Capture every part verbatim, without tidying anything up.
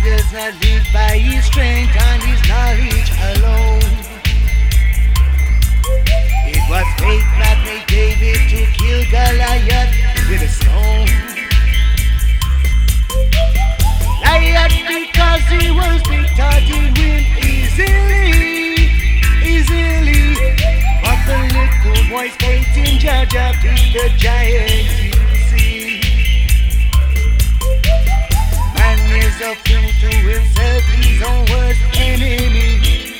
does not live by his strength and his knowledge alone. It was faith that made David to kill Goliath with a stone. Goliath, because he was big, thought he'd win easily, easily. But the little boy's faith in Jah beat the giant, you see. Man is a fool to himself, his own worst enemy.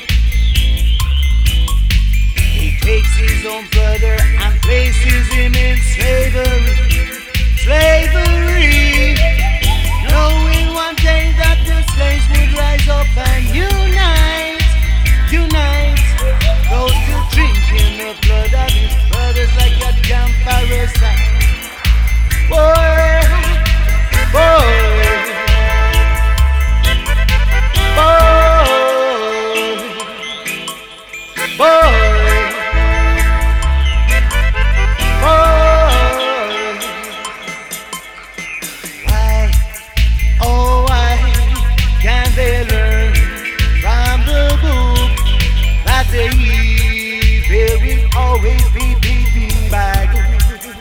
He takes his own brother and places him in slavery, slavery. Knowing one day that the slaves would rise up and unite, unite. Those to drinking the blood of his brothers like a damn parasite. Boy, boy, boy, boy. The evil will always be beaten by good.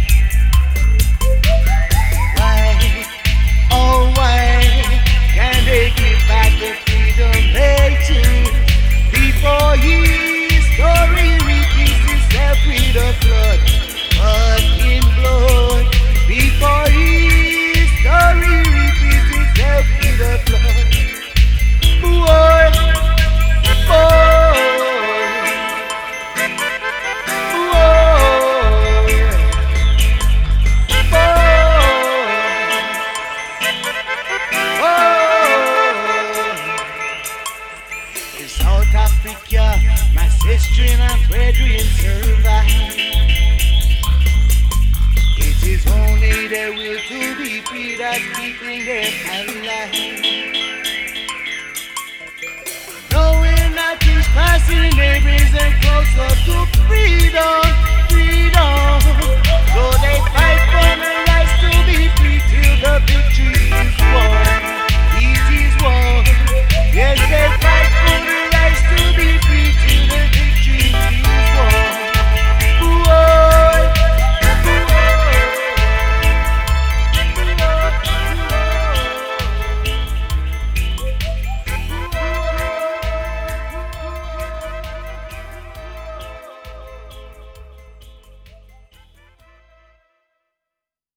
Why, oh why, can they give back the freedom they took before his story repeats itself with a flood, but in blood, before his story repeats itself with a flood. Boy, boy. My sister and brethren survive. It is only their will to be free that's keeping them alive. Knowing that each passing day brings them closer to freedom, freedom. So they fight for the rights to be free till the victory is won.